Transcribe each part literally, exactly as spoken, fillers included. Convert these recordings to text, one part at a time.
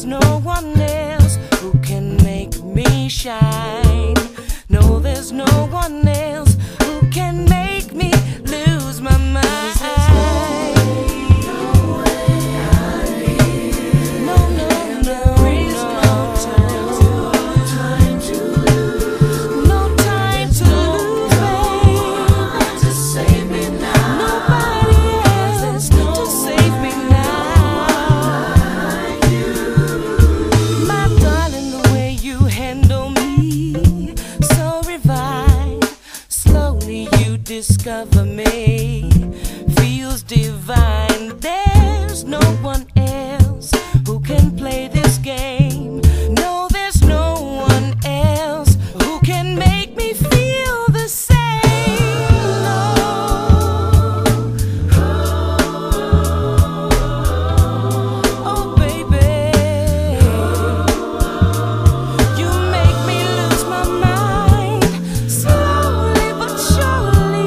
there's no one else who can make me shine. No, there's no one else who can make me lose my mind. Discover me, feels divine. There's no one else who can play this game. No, there's no one else who can make me feel the same. Oh, oh baby, you make me lose my mind slowly but surely.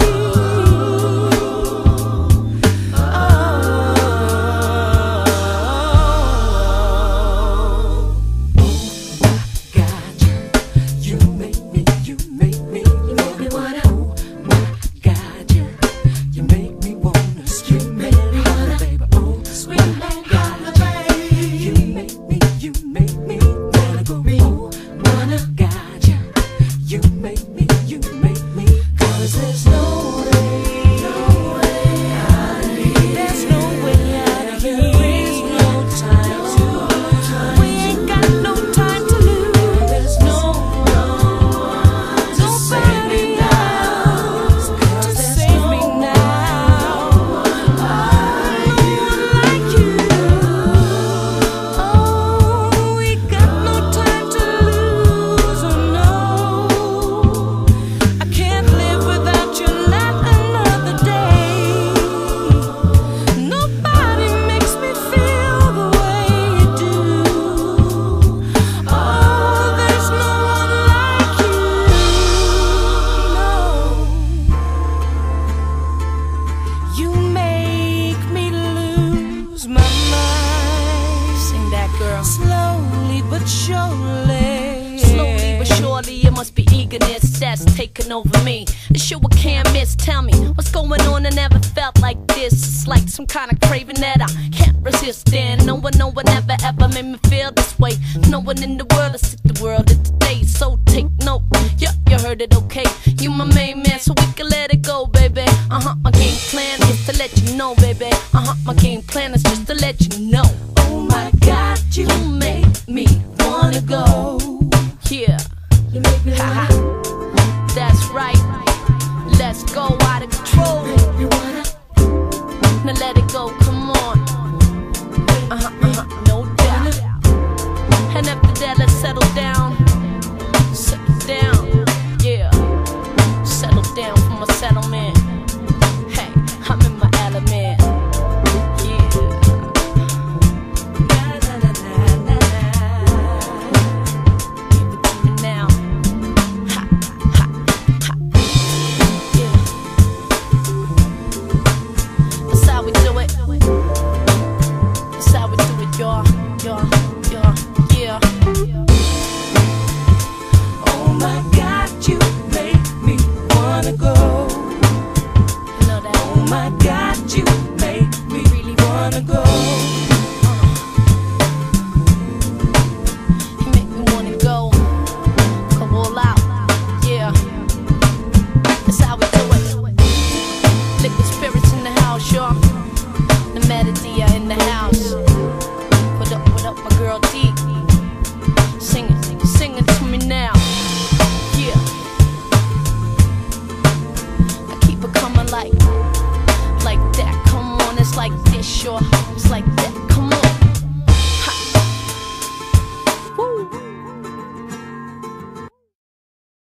Slowly but surely, slowly but surely, it must be eagerness that's taken over me. The show I can't miss. Tell me what's going on. I never felt like this. It's like some kind of craving that I can't resist. And no one, no one ever ever made me feel this way. No one in the world has set the world of today. So take note, yeah, you heard it, okay? You my main man, so we can let it go, baby. Uh huh. My game plan is to let you know, baby. Uh huh. My game plan is just to let you know. oh my God, you make me wanna go.